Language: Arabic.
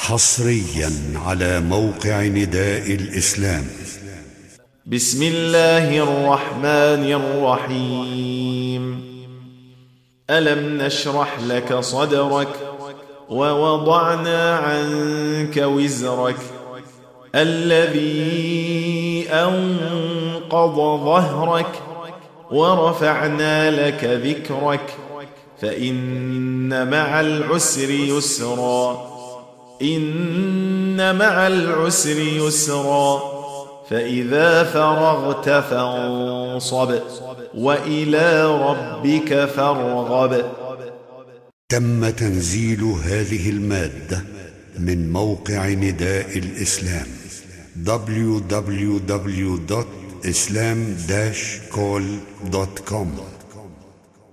حصريا على موقع نداء الإسلام. بسم الله الرحمن الرحيم. ألم نشرح لك صدرك ووضعنا عنك وزرك الذي أنقض ظهرك ورفعنا لك ذكرك فإن مع العسر يسرا إن مع العسر يسرا فإذا فرغت فانصب وإلى ربك فارغب. تم تنزيل هذه المادة من موقع نداء الإسلام www.islam-call.com